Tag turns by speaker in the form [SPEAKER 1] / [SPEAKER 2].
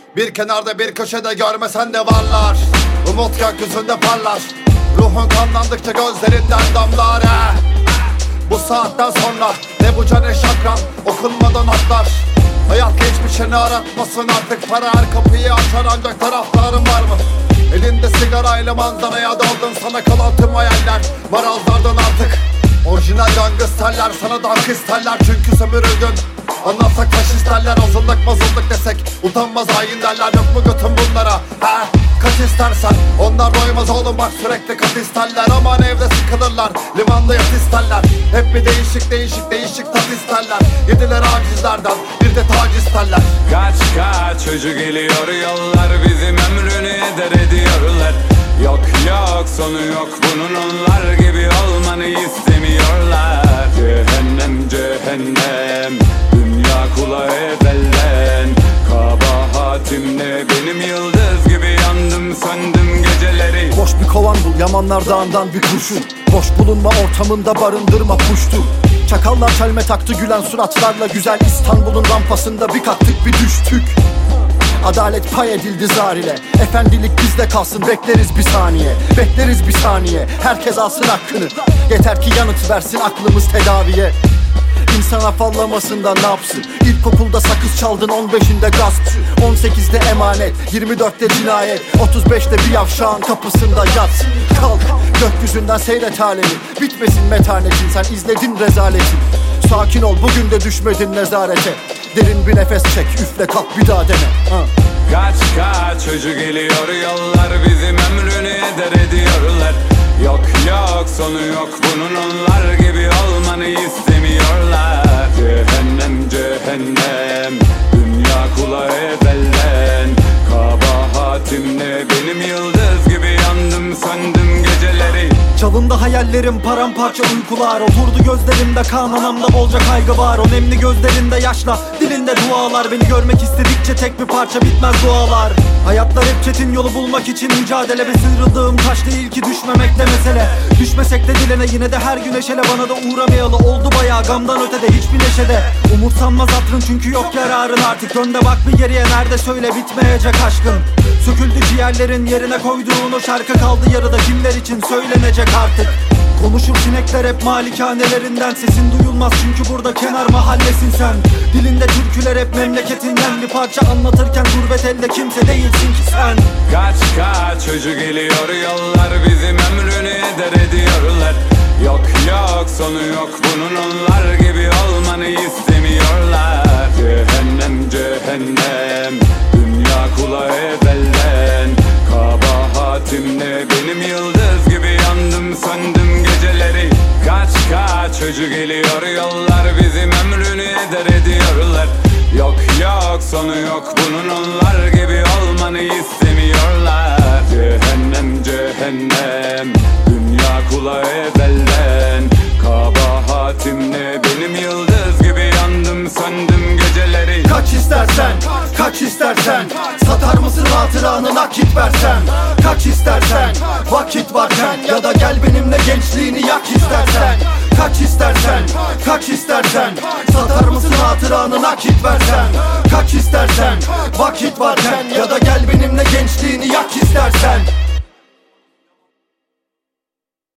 [SPEAKER 1] Bir kenarda bir köşede görmesen de varlar. Umut gökyüzünde parlar. Ruhun kanlandıkça gözlerinden damlar. Bu saatten sonra ne bu can ne şakran, okunmadan atlar. Hayat geçmişini aratmasın artık. Para her kapıyı açar ancak taraftarın var mı? Elinde sigarayla manzaraya daldın, sana kalan tüm hayaller marazlardan artık. Orijinal gangsterler sana dank isterler çünkü sömürüldün. Anlatsak faşist derler, azınlık mazınlık desek utanmaz hain derler. Yok mu götün bunlara he? Kaç istersen onlar doymaz oğlum, bak sürekli kat isterler. Aman evde sıkılırlar, limanda yat isterler. Hep bir değişik tat isterler. Yediler acizlerden bir de tac isterler.
[SPEAKER 2] Kaç çocuk geliyor yollar, bizim ömrünü eder ediyorlar. Yok sonu yok bunun, onlar gibi olmanı istemiyorlar. Cehennem dünya kula evvelden. Kabahatim ne benim, yıldız gibi yandım söndüm geceleri.
[SPEAKER 3] Boş bir kovan bul, Yamanlar Dağı'ndan bir kurşun. Boş bulunma ortamında barındırma puştu. Çakallar çelme taktı gülen suratlarla, güzel İstanbul'un rampasında bir kalktık bir düştük. Adalet pay edildi zar ile, efendilik bizde kalsın, bekleriz bir saniye. Bekleriz bir saniye, herkes alsın hakkını. Yeter ki yanıt versin aklımız tedaviye. İnsan afallamasından ne yapsın? İlkokulda sakız çaldın, 15'inde gaspçı, 18'de emanet, 24'te cinayet, 35'te bir yavşağın kapısında yat. Kalk gökyüzünden seyret alemi, bitmesin metanetin, sen izledin rezaleti. Sakin ol, bugün de düşmedin nezarete. Derin bir nefes çek, üfle kalk bir daha dene.
[SPEAKER 2] Kaç çocuk geliyor yollar, bizim ömrünü eder ediyorlar. Yok sonu yok bunun, onlar gibi olmanı istemiyorlar. Cehennem dünya kula evvelden. Kabahatim ne benim, yıldız gibi yandım söndüm geceleri.
[SPEAKER 3] Çalındı hayallerim, paramparça uykular. Oturdu gözlerimde kan, anamda bolca kaygı var. O nemli gözlerinde yaşla, dilinde dualar. Beni görmek istedikçe tek bir parça bitmez dualar. Hayatlar hep çetin, yolu bulmak için mücadele. Ve sıyrıldığım taş değil ki düşmemekte mesele. Düşmesek de dilene, yine de her gün eşele. Bana da uğramayalı oldu bayağı, gamdan ötede hiçbir neşede. Umursanmaz hatırın çünkü yok yararın artık. Önde bak bir geriye, nerede söyle bitmeyecek aşkın. Söküldü ciğerlerin, yerine koyduğun o şarkı kaldı yarıda, kimler için söylenecek artık. Konuşur sinekler hep malikanelerinden, sesin duyulmaz çünkü burada kenar mahallesin sen. Dilinde türküler hep memleketinden, bir parça anlatırken gurbet elde kimse değilsin ki sen.
[SPEAKER 2] Kaç çocuk geliyor yollar, bizim ömrünü eder ediyorlar. Yok sonu yok bunun, onlar gibi olmanı istemiyorlar. Cehennem dünya kula evvelden. Kabahatim ne benim, yıldız gibi yandım söndüm geceleri. Kaç çocuk geliyor yollar, bizim ömrünü eder ediyorlar. Yok sonu yok bunun, onlar gibi olmanı istemiyorlar. Cehennem dünya kula evvelden. Kabahatim ne benim, yıldız gibi yandım söndüm geceleri.
[SPEAKER 3] Kaç istersen satar mısın hatıranı nakit versen. Kaç istersen vakit varken, ya da gel benimle gençliğini yak istersen. Kaç istersen satar mısın hatıranı nakit versen. Kaç istersen vakit varken, ya da gel benimle gençliğini yak istersen.